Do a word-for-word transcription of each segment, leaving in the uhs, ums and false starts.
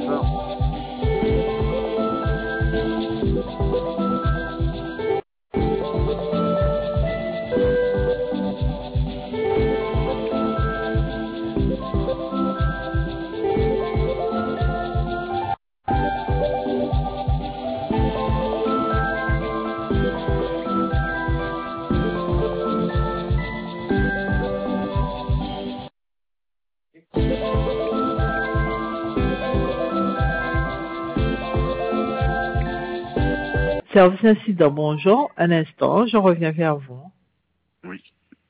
ça. Service incident, bonjour. Un instant, je reviens vers vous. Oui.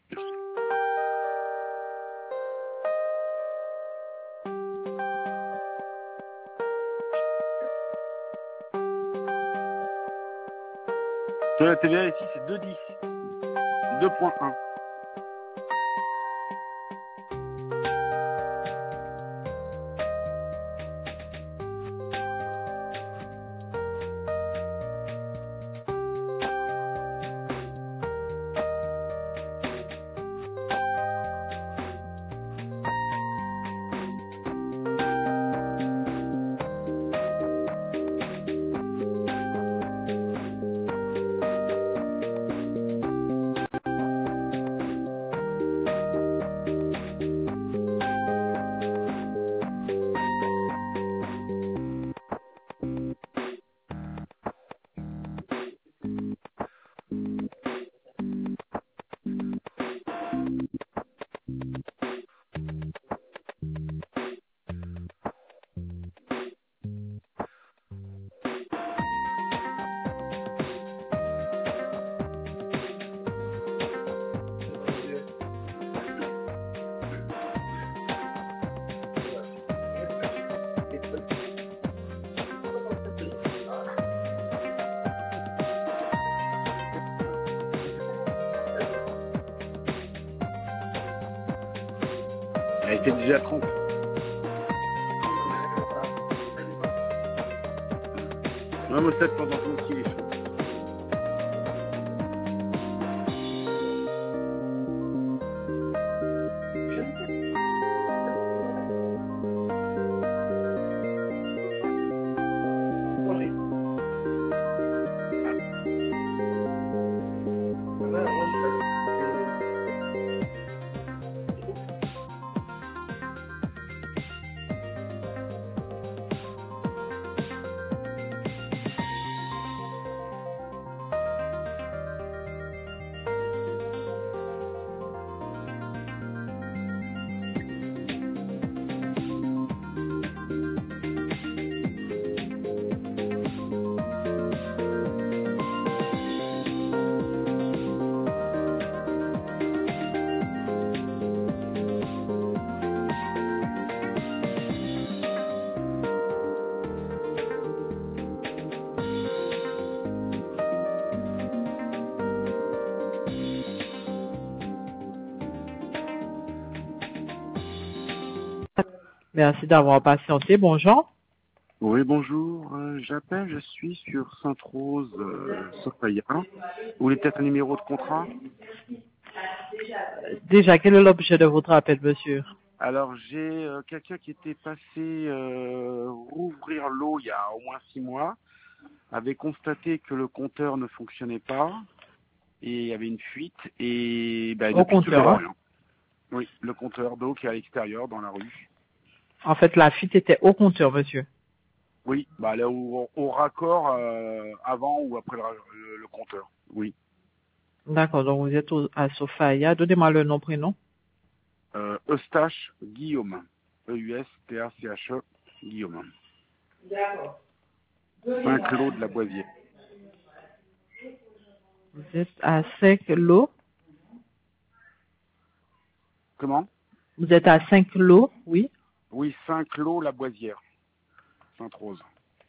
Sur la T V A ici, c'est deux dix. deux point un. Elle était déjà trente. Non, mais peut-être pendant ton petit les choses. Merci d'avoir patienté. Bonjour. Oui, bonjour. Euh, J'appelle, je suis sur Sainte-Rose, euh, Sophia. Vous voulez peut-être un numéro de contrat? Déjà, quel est l'objet de votre appel, monsieur? Alors, j'ai euh, quelqu'un qui était passé euh, rouvrir l'eau il y a au moins six mois, avait constaté que le compteur ne fonctionnait pas et il y avait une fuite et bah, Au depuis compteur, toujours hein? rien. Oui, le compteur d'eau qui est à l'extérieur dans la rue. En fait, la fuite était au compteur, monsieur. Oui, bah là au, au raccord euh, avant ou après le, le, le compteur. Oui. D'accord, donc vous êtes au, à Sophia. Donnez-moi le nom, prénom. Euh, Eustache Guillaume. E U S T A C H E Guillaume. D'accord. Saint-Claude de la Boisière. Vous êtes à Saint-Cloud. Comment? Vous êtes à Saint-Cloud, oui. Oui, Saint-Claude la Boisière. Sainte-Rose.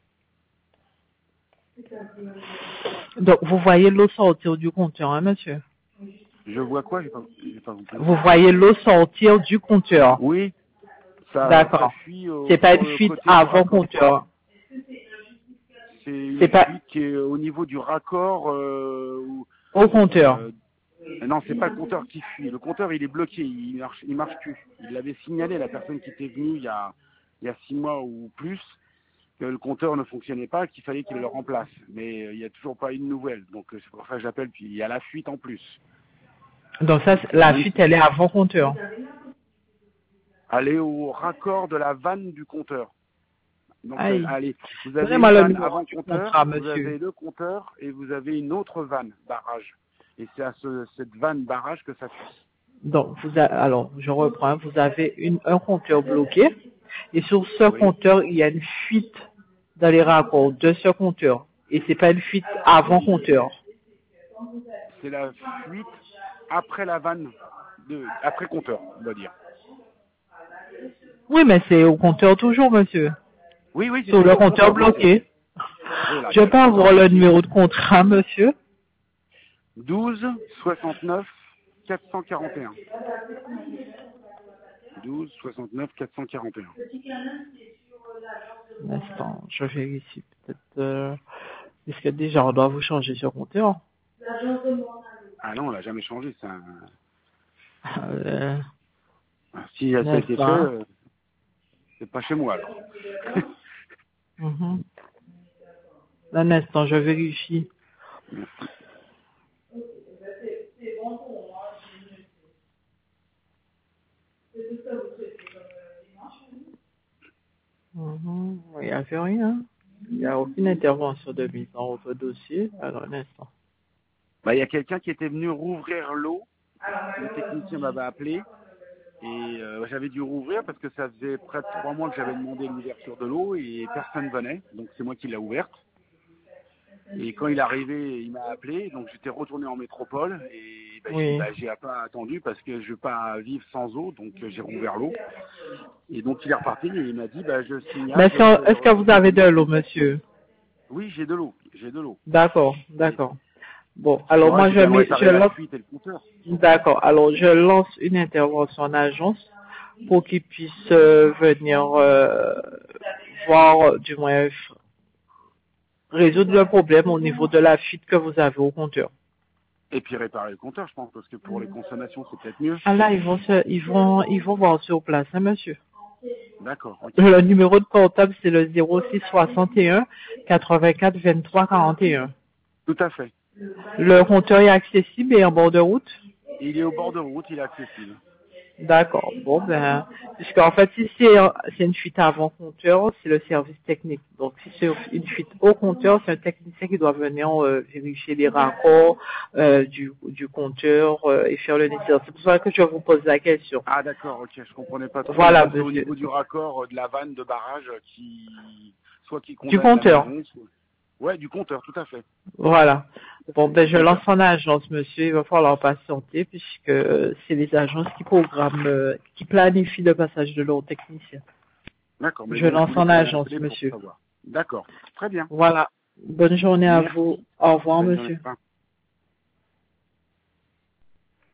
Donc, vous voyez l'eau sortir du compteur, hein, monsieur? Je vois quoi? J'ai pas, j'ai pas compris. Vous voyez l'eau sortir du compteur. Oui, ça, ça D'accord. fuit au, C'est pas sur une le fuite côté du avant raccord. compteur. C'est une C'est pas fuite qui est au niveau du raccord. Euh, où, au compteur. euh, non, c'est pas le compteur qui fuit. Le compteur, il est bloqué. Il marche, il marche plus. Il l'avait signalé la personne qui était venue il y a, il y a six mois ou plus. que le compteur ne fonctionnait pas, qu'il fallait qu'il le remplace. Mais euh, il n'y a toujours pas une nouvelle. Donc euh, c'est pour ça que j'appelle. Puis il y a la fuite en plus. Donc ça, c'est- la fuite, elle est avant compteur. Allez au raccord de la vanne du compteur. Donc Aïe. euh, allez, vous avez Donnez-moi une le vanne numéro avant du compteur, contrat, vous monsieur. avez le compteur et vous avez une autre vanne barrage. Et c'est à ce, cette vanne barrage que ça fuit. Donc, vous a- alors, je reprends. Vous avez une, un compteur bloqué. Et sur ce Oui. compteur, il y a une fuite dans les raccords de ce compteur. Et c'est pas une fuite avant compteur. C'est la fuite après la vanne, de, après compteur, on va dire. Oui, mais c'est au compteur toujours, monsieur. Oui, oui, c'est Sur le toujours compteur compteur bloqué. bloqué. Oui, là, il Je y a le peux compteur avoir le bloqué. numéro de contrat, monsieur. douze soixante-neuf quatre cent quarante et un. douze soixante-neuf quatre cent quarante et un. Un instant, je vérifie peut-être. Euh, Est-ce que déjà on doit vous changer ce compteur? Ah non, on l'a jamais changé. Ça. Euh, Si ça un a été fait, instant. euh, c'est pas chez moi alors. Mhm. Un instant, je vérifie. Merci. Mhm. Il n'y a fait rien. Il n'y a aucune intervention de mise dans votre dossier. Alors, un instant. Bah, il y a quelqu'un qui était venu rouvrir l'eau. Le technicien m'avait appelé et euh, j'avais dû rouvrir parce que ça faisait près de trois mois que j'avais demandé l'ouverture de l'eau et personne venait. Donc c'est moi qui l'ai ouverte. Et quand il est arrivé, il m'a appelé. Donc j'étais retourné en métropole et bah, j'ai dit Oui. bah, j'ai pas attendu parce que je veux pas vivre sans eau. Donc euh, j'ai rouvert l'eau. Et donc il est reparti et il m'a dit bah, je Mais signale est-ce votre que, est-ce que vous refus avez de... de l'eau, monsieur? Oui, j'ai de l'eau. J'ai de l'eau. D'accord, Et d'accord. Bon, il alors faudra moi que je je vienne mets, je réparer la lance, fuite et le compteur. d'accord. Alors je lance une intervention en agence pour qu'ils puissent euh, venir euh, voir, euh, du moins f- résoudre le problème au niveau de la fuite que vous avez au compteur. Et puis réparer le compteur, je pense, parce que pour les consommations, c'est peut-être mieux. Ah là, ils vont se, ils vont, ils vont voir sur place, hein, monsieur. D'accord, ok. Le numéro de portable c'est le zéro six soixante et un quatre-vingt-quatre vingt-trois quarante et un. Tout à fait. Le compteur est accessible et en bord de route. Il est au bord de route, il est accessible. D'accord. Bon, ben, puisqu'en fait, si c'est c'est une fuite avant compteur, c'est le service technique. Donc, si c'est une fuite au compteur, c'est un technicien qui doit venir euh, vérifier les raccords euh, du, du compteur euh, et faire le nécessaire. C'est pour ça que je vous pose la question. Ah d'accord, ok, je comprenais pas trop. Voilà, Moi, c'est au monsieur. niveau du raccord euh, de la vanne de barrage euh, qui, soit qui Du condamne la compteur. maison, soit... Ouais, du compteur, tout à fait. Voilà. Bon, ben, Du je lance compteur. en agence, monsieur. Il va falloir patienter puisque euh, c'est les agences qui programment, euh, qui planifient le passage de leur technicien. D'accord, mais Je donc je lance voulais en quand même agence, appeler pour monsieur. savoir. D'accord, très bien. Voilà. Bonne journée à vous. Merci. Au revoir, Bonne journée. monsieur. Au revoir.